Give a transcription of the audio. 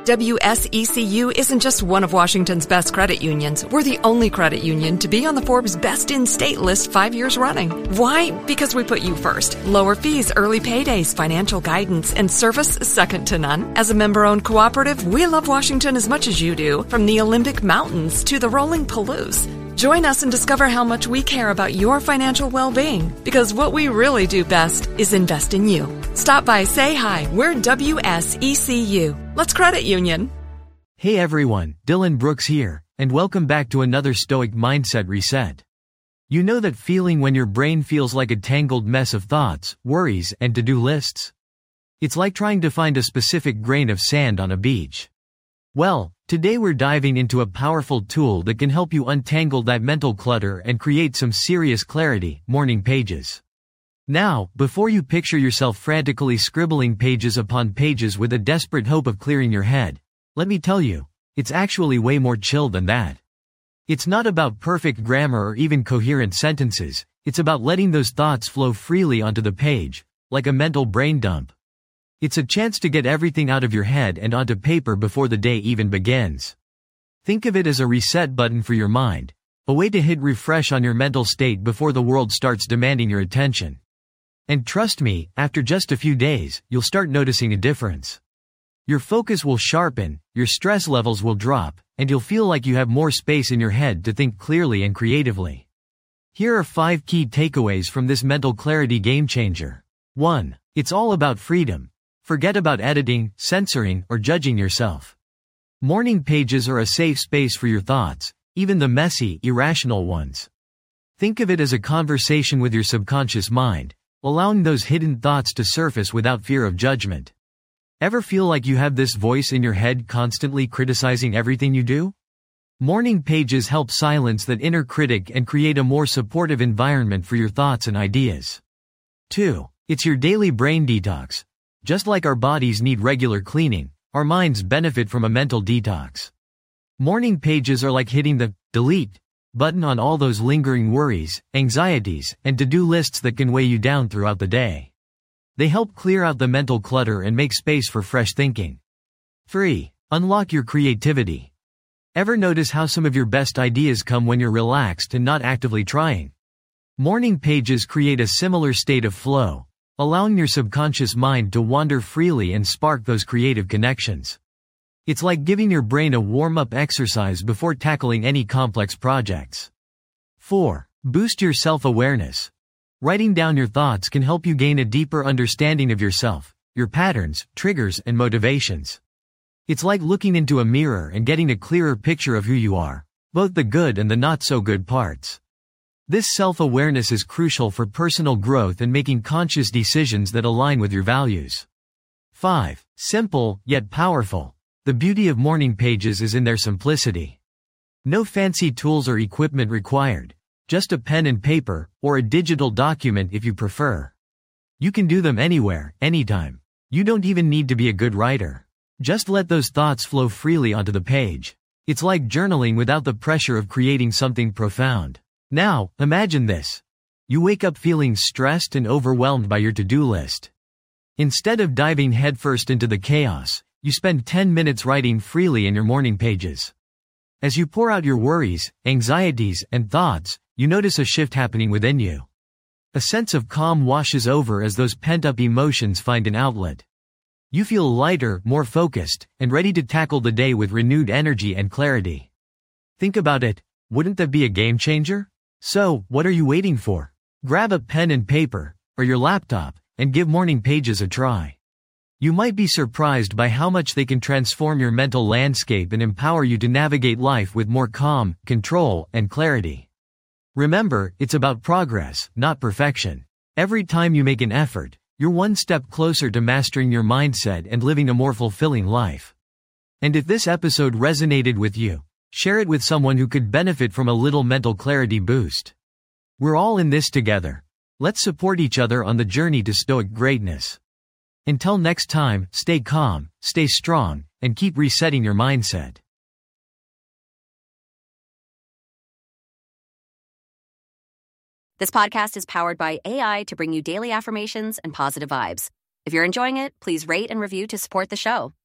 WSECU isn't just one of Washington's best credit unions. We're the only credit union to be on the Forbes Best in State list 5 years running. Why? Because we put you first. Lower fees, early paydays, financial guidance, and service second to none. As a member-owned cooperative, we love Washington as much as you do, from the Olympic Mountains to the rolling Palouse. Join us and discover how much we care about your financial well-being, because what we really do best is invest in you. Stop by, say hi. We're WSECU. Let's credit union. Hey everyone, Dylan Brooks here, and welcome back to another Stoic Mindset Reset. You know that feeling when your brain feels like a tangled mess of thoughts, worries, and to-do lists? It's like trying to find a specific grain of sand on a beach. Well, today we're diving into a powerful tool that can help you untangle that mental clutter and create some serious clarity: Morning Pages. Now, before you picture yourself frantically scribbling pages upon pages with a desperate hope of clearing your head, let me tell you, it's actually way more chill than that. It's not about perfect grammar or even coherent sentences, it's about letting those thoughts flow freely onto the page, like a mental brain dump. It's a chance to get everything out of your head and onto paper before the day even begins. Think of it as a reset button for your mind, a way to hit refresh on your mental state before the world starts demanding your attention. And trust me, after just a few days, you'll start noticing a difference. Your focus will sharpen, your stress levels will drop, and you'll feel like you have more space in your head to think clearly and creatively. Here are 5 key takeaways from this mental clarity game changer. 1. It's all about freedom. Forget about editing, censoring, or judging yourself. Morning pages are a safe space for your thoughts, even the messy, irrational ones. Think of it as a conversation with your subconscious mind, allowing those hidden thoughts to surface without fear of judgment. Ever feel like you have this voice in your head constantly criticizing everything you do? Morning pages help silence that inner critic and create a more supportive environment for your thoughts and ideas. 2. It's your daily brain detox. Just like our bodies need regular cleaning, our minds benefit from a mental detox. Morning pages are like hitting the delete button on all those lingering worries, anxieties, and to-do lists that can weigh you down throughout the day. They help clear out the mental clutter and make space for fresh thinking. 3. Unlock your creativity. Ever notice how some of your best ideas come when you're relaxed and not actively trying? Morning pages create a similar state of flow, allowing your subconscious mind to wander freely and spark those creative connections. It's like giving your brain a warm-up exercise before tackling any complex projects. 4. Boost your self-awareness. Writing down your thoughts can help you gain a deeper understanding of yourself, your patterns, triggers, and motivations. It's like looking into a mirror and getting a clearer picture of who you are, both the good and the not-so-good parts. This self-awareness is crucial for personal growth and making conscious decisions that align with your values. 5. Simple, yet powerful. The beauty of morning pages is in their simplicity. No fancy tools or equipment required, just a pen and paper, or a digital document if you prefer. You can do them anywhere, anytime. You don't even need to be a good writer. Just let those thoughts flow freely onto the page. It's like journaling without the pressure of creating something profound. Now, imagine this. You wake up feeling stressed and overwhelmed by your to-do list. Instead of diving headfirst into the chaos, you spend 10 minutes writing freely in your morning pages. As you pour out your worries, anxieties, and thoughts, you notice a shift happening within you. A sense of calm washes over as those pent-up emotions find an outlet. You feel lighter, more focused, and ready to tackle the day with renewed energy and clarity. Think about it, wouldn't that be a game changer? So, what are you waiting for? Grab a pen and paper, or your laptop, and give morning pages a try. You might be surprised by how much they can transform your mental landscape and empower you to navigate life with more calm, control, and clarity. Remember, it's about progress, not perfection. Every time you make an effort, you're one step closer to mastering your mindset and living a more fulfilling life. And if this episode resonated with you, share it with someone who could benefit from a little mental clarity boost. We're all in this together. Let's support each other on the journey to stoic greatness. Until next time, stay calm, stay strong, and keep resetting your mindset. This podcast is powered by AI to bring you daily affirmations and positive vibes. If you're enjoying it, please rate and review to support the show.